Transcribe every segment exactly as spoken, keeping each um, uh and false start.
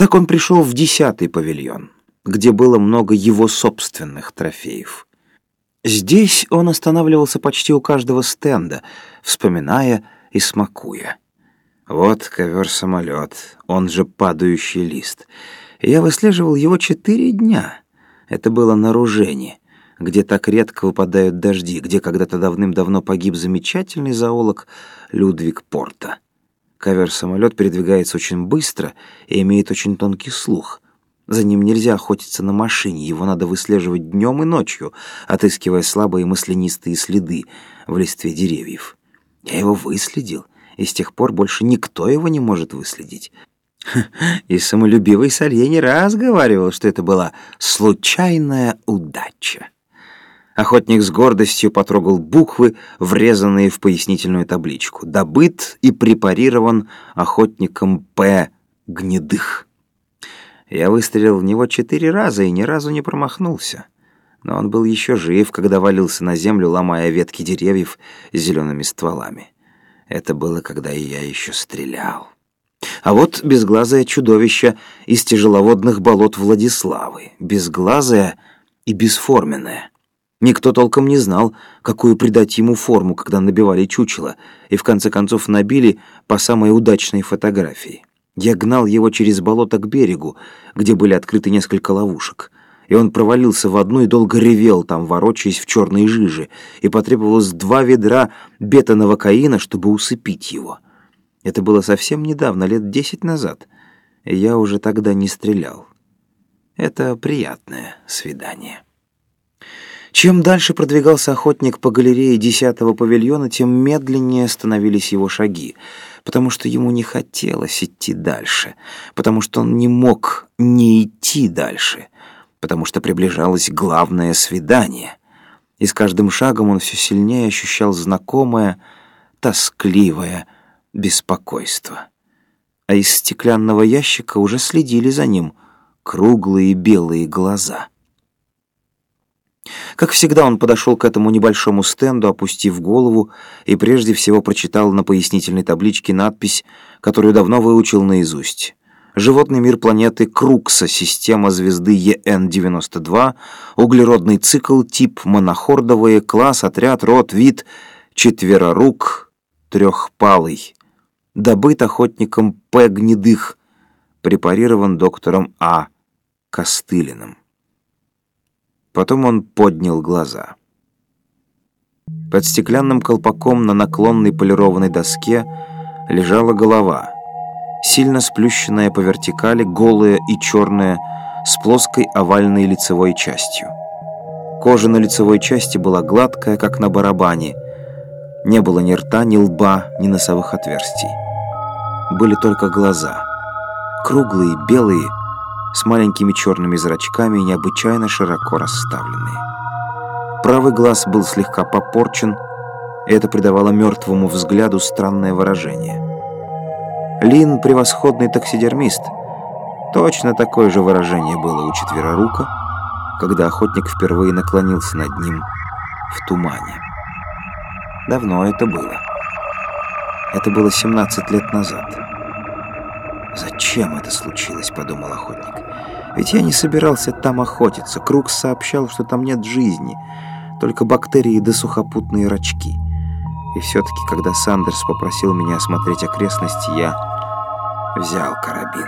Так он пришел в десятый павильон, где было много его собственных трофеев. Здесь он останавливался почти у каждого стенда, вспоминая и смакуя. Вот ковер-самолет, он же падающий лист. Я выслеживал его четыре дня. Это было на Ружене, где так редко выпадают дожди, где когда-то давным-давно погиб замечательный зоолог Людвиг Порта. Ковер-самолет передвигается очень быстро и имеет очень тонкий слух. За ним нельзя охотиться на машине, его надо выслеживать днем и ночью, отыскивая слабые маслянистые следы в листве деревьев. Я его выследил, и с тех пор больше никто его не может выследить. И самолюбивый Салье не раз говаривал, что это была случайная удача. Охотник с гордостью потрогал буквы, врезанные в пояснительную табличку. Добыт и препарирован охотником П. Гнедых. Я выстрелил в него четыре раза и ни разу не промахнулся. Но он был еще жив, когда валился на землю, ломая ветки деревьев с зелеными стволами. Это было, когда я еще стрелял. А вот безглазое чудовище из тяжеловодных болот Владиславы. Безглазое и бесформенное. Никто толком не знал, какую придать ему форму, когда набивали чучело, и в конце концов набили по самой удачной фотографии. Я гнал его через болото к берегу, где были открыты несколько ловушек. И он провалился в одну и долго ревел там, ворочаясь в черной жиже, и потребовалось два ведра бета-новокаина, чтобы усыпить его. Это было совсем недавно, лет десять назад, и я уже тогда не стрелял. Это приятное свидание. Чем дальше продвигался охотник по галерее десятого павильона, тем медленнее становились его шаги, потому что ему не хотелось идти дальше, потому что он не мог не идти дальше, потому что приближалось главное свидание. И с каждым шагом он все сильнее ощущал знакомое, тоскливое беспокойство. А из стеклянного ящика уже следили за ним круглые белые глаза. Как всегда, он подошел к этому небольшому стенду, опустив голову, и прежде всего прочитал на пояснительной табличке надпись, которую давно выучил наизусть. Животный мир планеты Крукса, система звезды Е Н девяносто два, углеродный цикл, тип монохордовые, класс, отряд, род, вид, четверорук, трехпалый. Добыт охотником П. Гнедых, препарирован доктором А. Костылиным. Потом он поднял глаза. Под стеклянным колпаком на наклонной полированной доске лежала голова, сильно сплющенная по вертикали, голая и черная, с плоской овальной лицевой частью. Кожа на лицевой части была гладкая, как на барабане. Не было ни рта, ни лба, ни носовых отверстий. Были только глаза. Круглые, белые, с маленькими черными зрачками и необычайно широко расставленные. Правый глаз был слегка попорчен, и это придавало мертвому взгляду странное выражение. Лин — превосходный таксидермист. Точно такое же выражение было у четверорука, когда охотник впервые наклонился над ним в тумане. Давно это было. Это было семнадцать лет назад. «Зачем это случилось?» — подумал охотник. «Ведь я не собирался там охотиться. Крукс сообщал, что там нет жизни, только бактерии да сухопутные рачки. И все-таки, когда Сандерс попросил меня осмотреть окрестности, я взял карабин».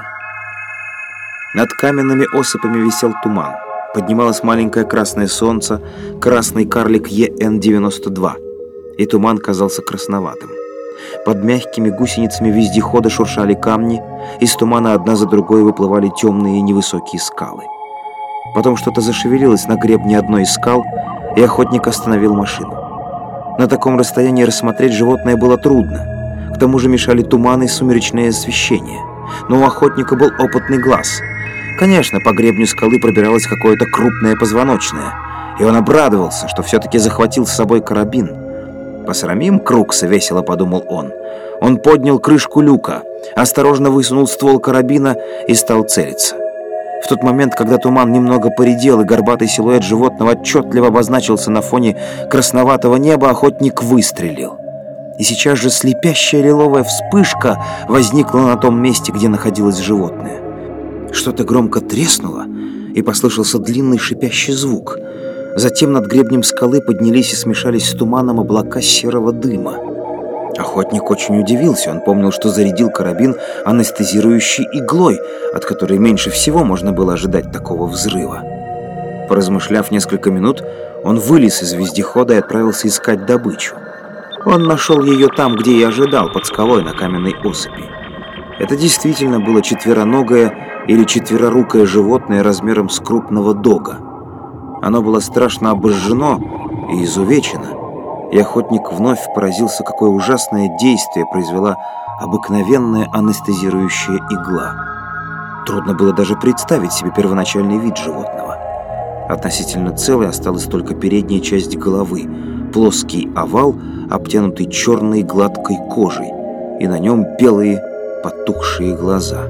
Над каменными осыпями висел туман. Поднималось маленькое красное солнце, красный карлик Е Н девяносто два, и туман казался красноватым. Под мягкими гусеницами вездехода шуршали камни, из тумана одна за другой выплывали темные невысокие скалы. Потом что-то зашевелилось на гребне одной из скал, и охотник остановил машину. На таком расстоянии рассмотреть животное было трудно. К тому же мешали туман и сумеречное освещение. Но у охотника был опытный глаз. Конечно, по гребню скалы пробиралось какое-то крупное позвоночное, и он обрадовался, что все-таки захватил с собой карабин. «Посрамим Крукса», — весело подумал он. Он поднял крышку люка, осторожно высунул ствол карабина и стал целиться. В тот момент, когда туман немного поредел и горбатый силуэт животного отчетливо обозначился на фоне красноватого неба, охотник выстрелил. И сейчас же слепящая лиловая вспышка возникла на том месте, где находилось животное. Что-то громко треснуло, и послышался длинный шипящий звук. Затем над гребнем скалы поднялись и смешались с туманом облака серого дыма. Охотник очень удивился. Он помнил, что зарядил карабин анестезирующей иглой, от которой меньше всего можно было ожидать такого взрыва. Поразмышляв несколько минут, он вылез из вездехода и отправился искать добычу. Он нашел ее там, где и ожидал, под скалой на каменной осыпи. Это действительно было четвероногое или четверорукое животное размером с крупного дога. Оно было страшно обожжено и изувечено, и охотник вновь поразился, какое ужасное действие произвела обыкновенная анестезирующая игла. Трудно было даже представить себе первоначальный вид животного. Относительно целой осталась только передняя часть головы, плоский овал, обтянутый черной гладкой кожей, и на нем белые потухшие глаза.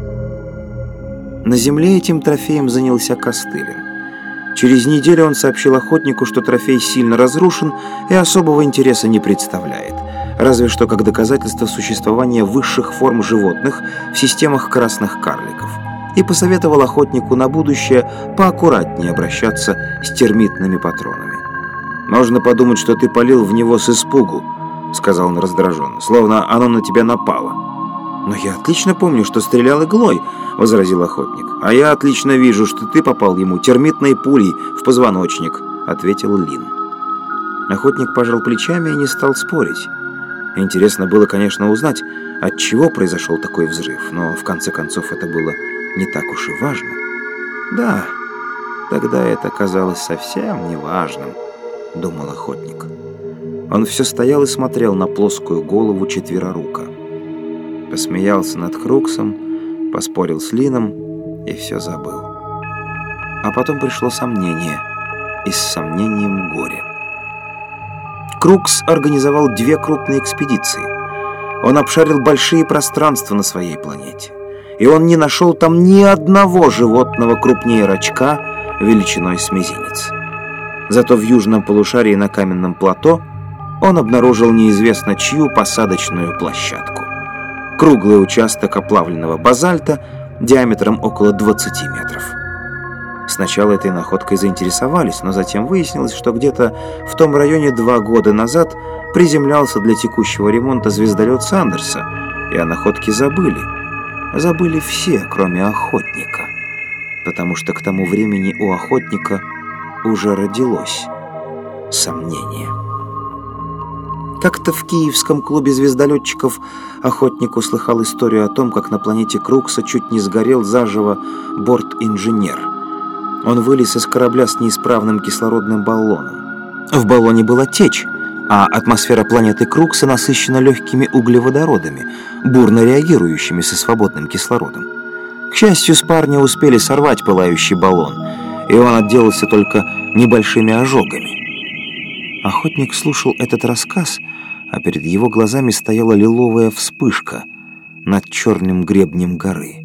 На земле этим трофеем занялся Костылин. Через неделю он сообщил охотнику, что трофей сильно разрушен и особого интереса не представляет, разве что как доказательство существования высших форм животных в системах красных карликов, и посоветовал охотнику на будущее поаккуратнее обращаться с термитными патронами. «Можно подумать, что ты палил в него с испугу», — сказал он раздраженно, — «словно оно на тебя напало». «Но я отлично помню, что стрелял иглой», — возразил охотник. «А я отлично вижу, что ты попал ему термитной пулей в позвоночник», — ответил Лин. Охотник пожал плечами и не стал спорить. Интересно было, конечно, узнать, от чего произошел такой взрыв, но в конце концов это было не так уж и важно. «Да, тогда это казалось совсем неважным», — думал охотник. Он все стоял и смотрел на плоскую голову четверорука. Посмеялся над Круксом, поспорил с Лином и все забыл. А потом пришло сомнение, и с сомнением горе. Крукс организовал две крупные экспедиции. Он обшарил большие пространства на своей планете, и он не нашел там ни одного животного крупнее рачка величиной с мизинец. Зато в южном полушарии на каменном плато он обнаружил неизвестно чью посадочную площадку. Круглый участок оплавленного базальта диаметром около двадцати метров. Сначала этой находкой заинтересовались, но затем выяснилось, что где-то в том районе два года назад приземлялся для текущего ремонта звездолет Сандерса, и о находке забыли. Забыли все, кроме охотника, потому что к тому времени у охотника уже родилось сомнение. Как-то в Киевском клубе звездолетчиков охотник услыхал историю о том, как на планете Крукса чуть не сгорел заживо борт-инженер. Он вылез из корабля с неисправным кислородным баллоном. В баллоне была течь, а атмосфера планеты Крукса насыщена легкими углеводородами, бурно реагирующими со свободным кислородом. К счастью, с парня успели сорвать пылающий баллон, и он отделался только небольшими ожогами. Охотник слушал этот рассказ, а перед его глазами стояла лиловая вспышка над черным гребнем горы.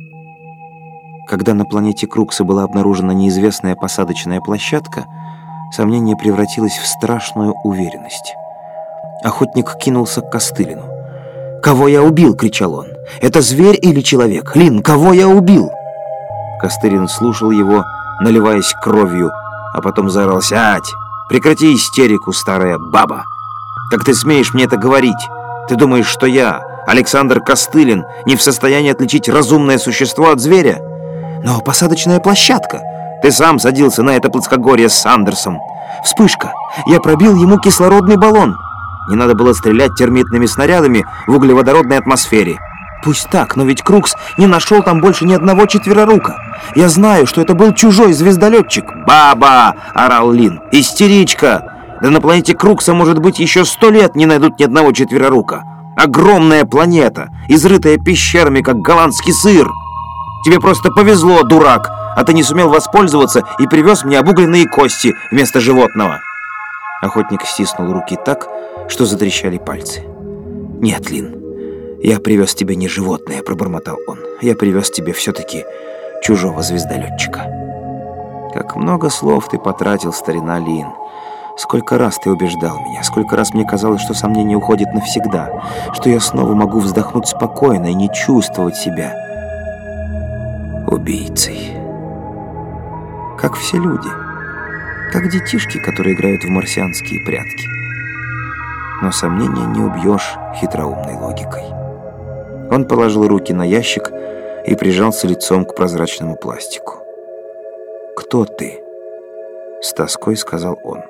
Когда на планете Крукса была обнаружена неизвестная посадочная площадка, сомнение превратилось в страшную уверенность. Охотник кинулся к Костылину. «Кого я убил?» — кричал он. «Это зверь или человек? Лин, кого я убил?» Костылин слушал его, наливаясь кровью, а потом заорал: «Сядь! Прекрати истерику, старая баба! Как ты смеешь мне это говорить? Ты думаешь, что я, Александр Костылин, не в состоянии отличить разумное существо от зверя? Но посадочная площадка! Ты сам садился на это плоскогорье с Сандерсом! Вспышка! Я пробил ему кислородный баллон! Не надо было стрелять термитными снарядами в углеводородной атмосфере! Пусть так, но ведь Крукс не нашел там больше ни одного четверорука. Я знаю, что это был чужой звездолетчик». «Баба!» — орал Лин. «Истеричка! Да на планете Крукса, может быть, еще сто лет не найдут ни одного четверорука. Огромная планета, изрытая пещерами, как голландский сыр. Тебе просто повезло, дурак, а ты не сумел воспользоваться и привез мне обугленные кости вместо животного». Охотник стиснул руки так, что затрещали пальцы. «Нет, Лин, я привез тебе не животное», — пробормотал он. «Я привез тебе все-таки чужого звездолетчика». «Как много слов ты потратил, старина Лин. Сколько раз ты убеждал меня, сколько раз мне казалось, что сомнение уходит навсегда, что я снова могу вздохнуть спокойно и не чувствовать себя убийцей. Как все люди. Как детишки, которые играют в марсианские прятки. Но сомнения не убьешь хитроумной логикой. Он положил руки на ящик и прижался лицом к прозрачному пластику. «Кто ты?» — с тоской сказал он.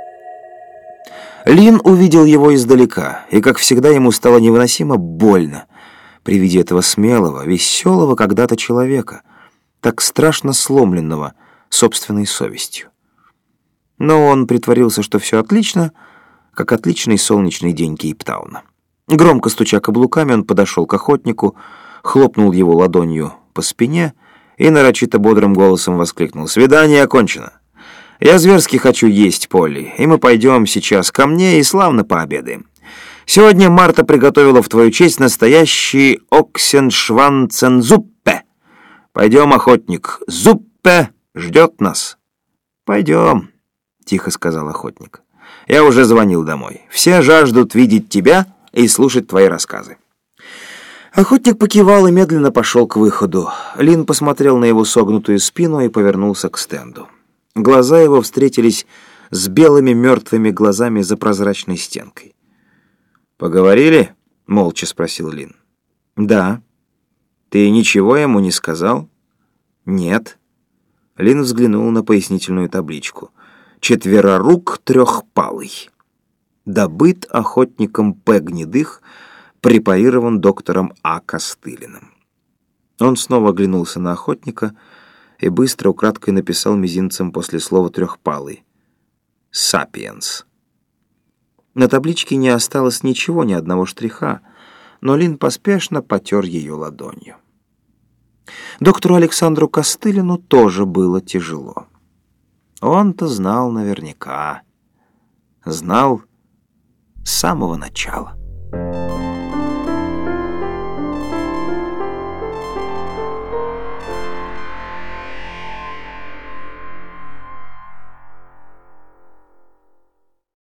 Лин увидел его издалека, и, как всегда, ему стало невыносимо больно при виде этого смелого, веселого когда-то человека, так страшно сломленного собственной совестью. Но он притворился, что все отлично, как отличный солнечный день Кейптауна. Громко стуча каблуками, он подошел к охотнику, хлопнул его ладонью по спине и нарочито бодрым голосом воскликнул: «Свидание окончено. Я зверски хочу есть, Полли, и мы пойдем сейчас ко мне и славно пообедаем. Сегодня Марта приготовила в твою честь настоящий оксеншванцензуппе. Пойдем, охотник, зуппе ждет нас». «Пойдем», — тихо сказал охотник. «Я уже звонил домой. Все жаждут видеть тебя и слушать твои рассказы». Охотник покивал и медленно пошел к выходу. Лин посмотрел на его согнутую спину и повернулся к стенду. Глаза его встретились с белыми мертвыми глазами за прозрачной стенкой. «Поговорили?» — молча спросил Лин. «Да». «Ты ничего ему не сказал?» «Нет». Лин взглянул на пояснительную табличку. «Четверорук трехпалый. Добыт охотником П. Гнедых, препарирован доктором А. Костылиным». Он снова оглянулся на охотника и быстро украдкой написал мизинцем после слова «трехпалый» «Сапиенс». На табличке не осталось ничего, ни одного штриха, но Лин поспешно потер ее ладонью. Доктору Александру Костылину тоже было тяжело. Он-то знал наверняка. Знал с самого начала.